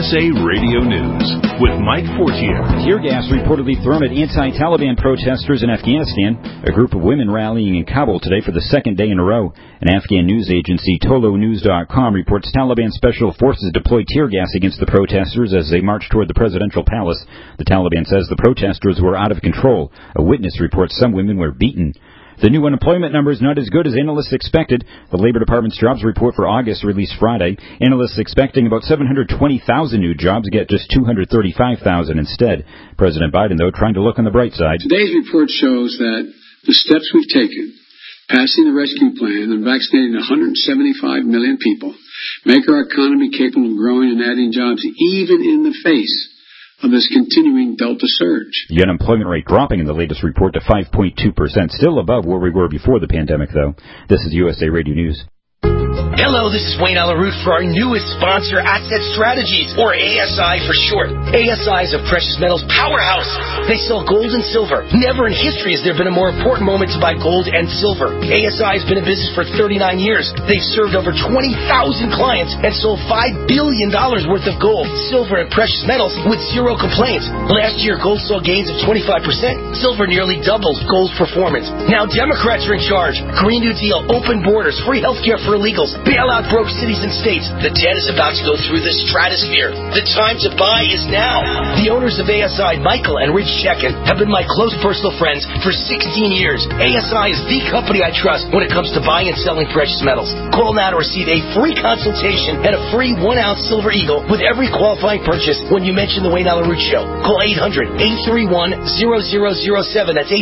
USA Radio News with Mike Fortier. Tear gas reportedly thrown at anti-Taliban protesters in Afghanistan. A group of women rallying in Kabul today for the second day in a row. An Afghan news agency, ToloNews.com, reports Taliban special forces deployed tear gas against the protesters as they marched toward the presidential palace. The Taliban says the protesters were out of control. A witness reports some women were beaten. The new unemployment number is not as good as analysts expected. The Labor Department's jobs report for August released Friday. Analysts expecting about 720,000 new jobs get just 235,000 instead. President Biden, though, trying to look on the bright side. Today's report shows that the steps we've taken, passing the rescue plan and vaccinating 175 million people, make our economy capable of growing and adding jobs even in the face of this continuing Delta surge. The unemployment rate dropping in the latest report to 5.2%, still above where we were before the pandemic, though. This is USA Radio News. Hello, this is Wayne Alaroot for our newest sponsor, Asset Strategies, or ASI for short. ASI is a precious metals powerhouse. They sell gold and silver. Never in history has there been a more important moment to buy gold and silver. ASI has been in business for 39 years. They've served over 20,000 clients and sold $5 billion worth of gold, silver, and precious metals with zero complaints. Last year, gold saw gains of 25%. Silver nearly doubled gold's performance. Now Democrats are in charge. Green New Deal, open borders, free healthcare for illegals, bailout broke cities and states. The debt is about to go through the stratosphere. The time to buy is now. The owners of ASI, Michael and Rich Chekin, have been my close personal friends for 16 years. ASI is the company I trust when it comes to buying and selling precious metals. Call now to receive a free consultation and a free 1-ounce Silver Eagle with every qualifying purchase when you mention the Wayne Alaroot Show. Call 800-831-0007. That's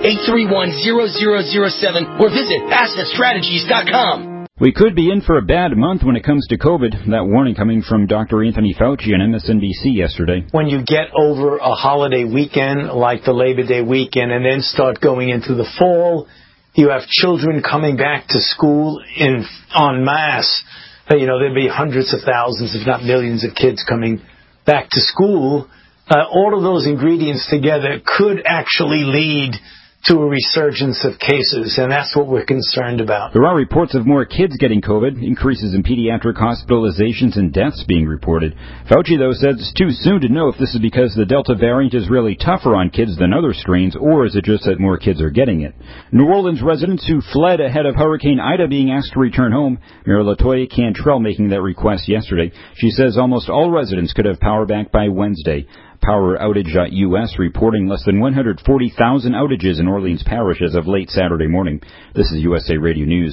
800-831-0007 or visit AssetStrategies.com. We could be in for a bad month when it comes to COVID. That warning coming from Dr. Anthony Fauci on MSNBC yesterday. When you get over a holiday weekend like the Labor Day weekend and then start going into the fall, you have children coming back to school en masse. There'll be hundreds of thousands, if not millions of kids coming back to school. All of those ingredients together could actually lead to a resurgence of cases, and that's what we're concerned about. There are reports of more kids getting COVID, increases in pediatric hospitalizations and deaths being reported. Fauci, though, says it's too soon to know if this is because the Delta variant is really tougher on kids than other strains, or is it just that more kids are getting it. New Orleans residents who fled ahead of Hurricane Ida being asked to return home. Mayor LaToya Cantrell making that request yesterday. She says almost all residents could have power back by Wednesday. PowerOutage.us reporting less than 140,000 outages in Orleans Parish as of late Saturday morning. This is USA Radio News.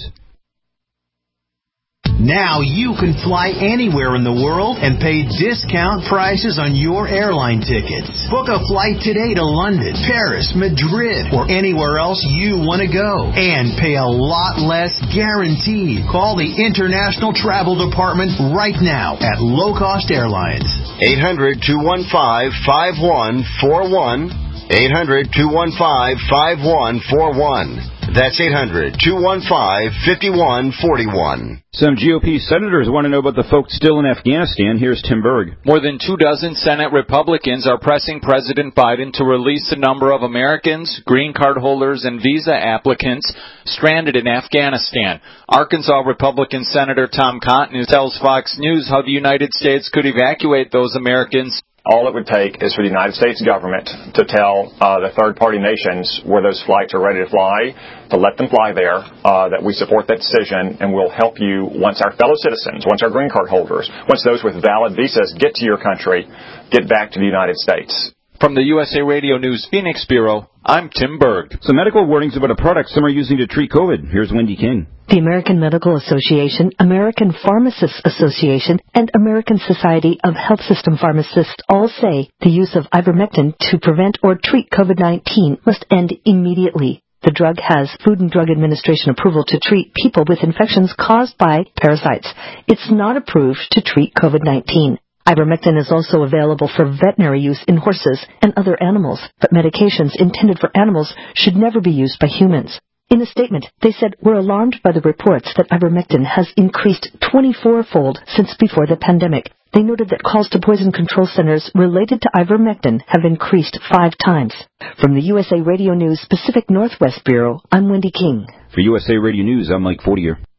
Now you can fly anywhere in the world and pay discount prices on your airline tickets. Book a flight today to London, Paris, Madrid, or anywhere else you want to go. And pay a lot less guaranteed. Call the International Travel Department right now at Low Cost Airlines. 800-215-5141. 800-215-5141. That's 800-215-5141. Some GOP senators want to know about the folks still in Afghanistan. Here's Tim Berg. More than 24 Senate Republicans are pressing President Biden to release the number of Americans, green card holders, and visa applicants stranded in Afghanistan. Arkansas Republican Senator Tom Cotton tells Fox News how the United States could evacuate those Americans. All it would take is for the United States government to tell the third-party nations where those flights are ready to fly, to let them fly there, that we support that decision, and we'll help you once our fellow citizens, once our green card holders, once those with valid visas get to your country, get back to the United States. From the USA Radio News Phoenix Bureau, I'm Tim Berg. Some medical warnings about a product some are using to treat COVID. Here's Wendy King. The American Medical Association, American Pharmacists Association, and American Society of Health System Pharmacists all say the use of ivermectin to prevent or treat COVID-19 must end immediately. The drug has Food and Drug Administration approval to treat people with infections caused by parasites. It's not approved to treat COVID-19. Ivermectin is also available for veterinary use in horses and other animals, but medications intended for animals should never be used by humans. In a statement, they said, "We're alarmed by the reports that ivermectin has increased 24-fold since before the pandemic." They noted that calls to poison control centers related to ivermectin have increased 5 times. From the USA Radio News Pacific Northwest Bureau, I'm Wendy King. For USA Radio News, I'm Mike Fortier.